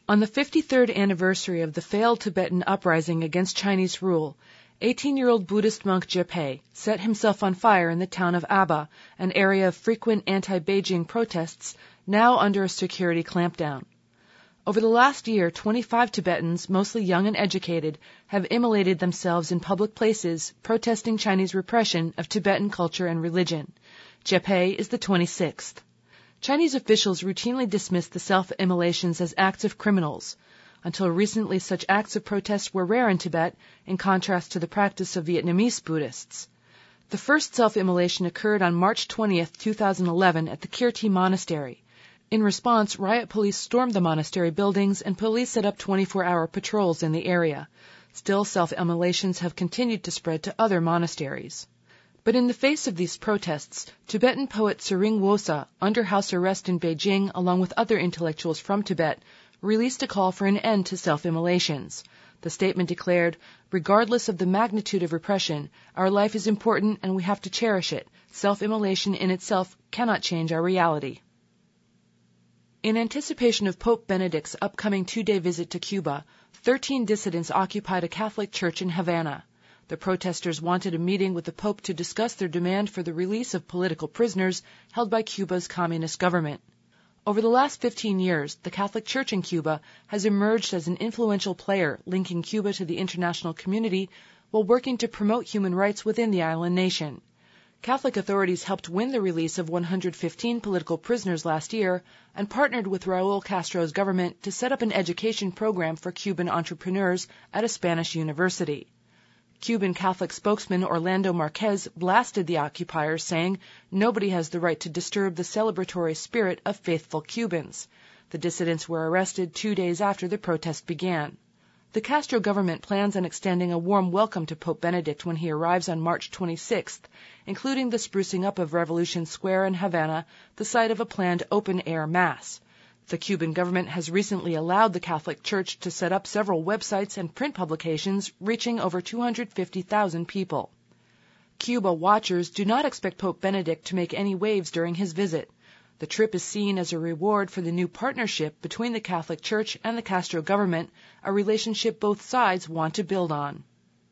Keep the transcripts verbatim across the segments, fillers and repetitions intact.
On the fifty-third anniversary of the failed Tibetan uprising against Chinese rule, eighteen-year-old Buddhist monk Jepe set himself on fire in the town of Aba, an area of frequent anti-Beijing protests, now under a security clampdown. Over the last year, twenty-five Tibetans, mostly young and educated, have immolated themselves in public places, protesting Chinese repression of Tibetan culture and religion. Jepe is the twenty-sixth. Chinese officials routinely dismissed the self-immolations as acts of criminals. Until recently, such acts of protest were rare in Tibet, in contrast to the practice of Vietnamese Buddhists. The first self-immolation occurred on March twentieth, two thousand eleven, at the Kirti Monastery. In response, riot police stormed the monastery buildings and police set up twenty-four hour patrols in the area. Still, self-immolations have continued to spread to other monasteries. But in the face of these protests, Tibetan poet Tsering Wosa, under house arrest in Beijing along with other intellectuals from Tibet, released a call for an end to self-immolations. The statement declared, "Regardless of the magnitude of repression, our life is important and we have to cherish it. Self-immolation in itself cannot change our reality." In anticipation of Pope Benedict's upcoming two-day visit to Cuba, thirteen dissidents occupied a Catholic church in Havana. The protesters wanted a meeting with the Pope to discuss their demand for the release of political prisoners held by Cuba's communist government. Over the last fifteen years, the Catholic Church in Cuba has emerged as an influential player linking Cuba to the international community while working to promote human rights within the island nation. Catholic authorities helped win the release of one hundred fifteen political prisoners last year and partnered with Raul Castro's government to set up an education program for Cuban entrepreneurs at a Spanish university. Cuban Catholic spokesman Orlando Marquez blasted the occupiers, saying, "Nobody has the right to disturb the celebratory spirit of faithful Cubans." The dissidents were arrested two days after the protest began. The Castro government plans on extending a warm welcome to Pope Benedict when he arrives on March twenty-sixth, including the sprucing up of Revolution Square in Havana, the site of a planned open-air mass. The Cuban government has recently allowed the Catholic Church to set up several websites and print publications reaching over two hundred fifty thousand people. Cuba watchers do not expect Pope Benedict to make any waves during his visit. The trip is seen as a reward for the new partnership between the Catholic Church and the Castro government, a relationship both sides want to build on.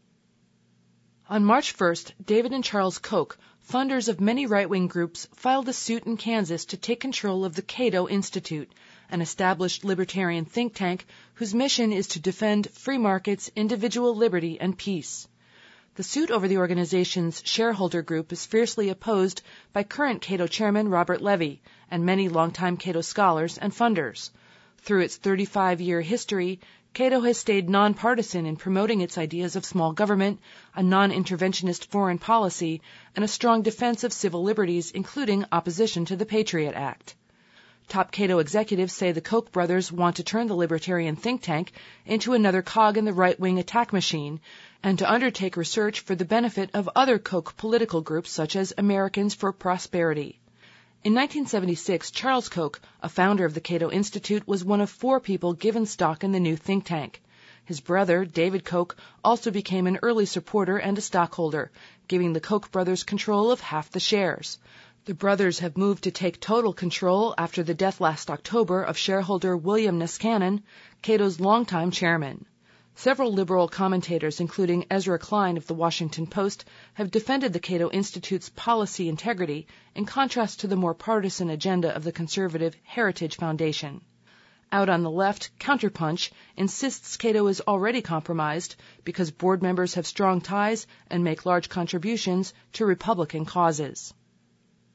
On March first, David and Charles Koch, funders of many right-wing groups, filed a suit in Kansas to take control of the Cato Institute, an established libertarian think tank whose mission is to defend free markets, individual liberty, and peace. The suit over the organization's shareholder group is fiercely opposed by current Cato chairman Robert Levy and many longtime Cato scholars and funders. Through its thirty-five year history, Cato has stayed nonpartisan in promoting its ideas of small government, a non-interventionist foreign policy, and a strong defense of civil liberties, including opposition to the Patriot Act. Top Cato executives say the Koch brothers want to turn the libertarian think tank into another cog in the right-wing attack machine and to undertake research for the benefit of other Koch political groups such as Americans for Prosperity. In nineteen seventy-six, Charles Koch, a founder of the Cato Institute, was one of four people given stock in the new think tank. His brother, David Koch, also became an early supporter and a stockholder, giving the Koch brothers control of half the shares. The brothers have moved to take total control after the death last October of shareholder William Niskanen, Cato's longtime chairman. Several liberal commentators, including Ezra Klein of The Washington Post, have defended the Cato Institute's policy integrity in contrast to the more partisan agenda of the conservative Heritage Foundation. Out on the left, Counterpunch insists Cato is already compromised because board members have strong ties and make large contributions to Republican causes.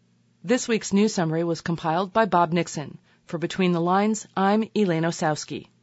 This week's news summary was compiled by Bob Nixon. For Between the Lines, I'm Elaine Osowski.